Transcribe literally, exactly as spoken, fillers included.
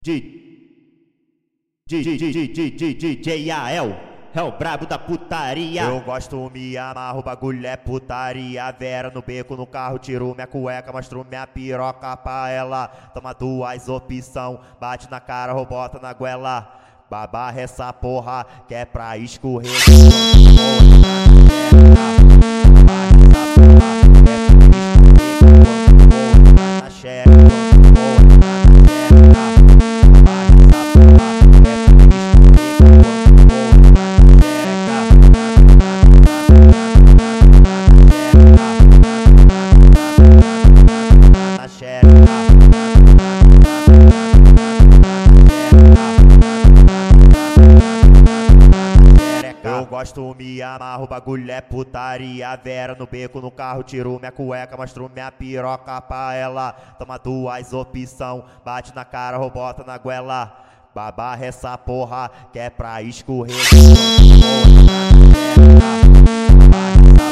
D J Ael, é o brabo da putaria. Eu gosto, me amarro, o bagulho é putaria. Vera no beco, no carro, tiro minha cueca, mostro minha piroca pra ela. Toma duas opção, bate na cara, ou bota na goela. Babarra essa porra, que é pra escorrer. Eu gosto, me amarro, o bagulho é putaria. Vera no beco, no carro, tiro minha cueca, mostro minha piroca pra ela. Toma duas opção, bate na cara, ou bota na goela. Babarra essa porra, que é pra escorrer.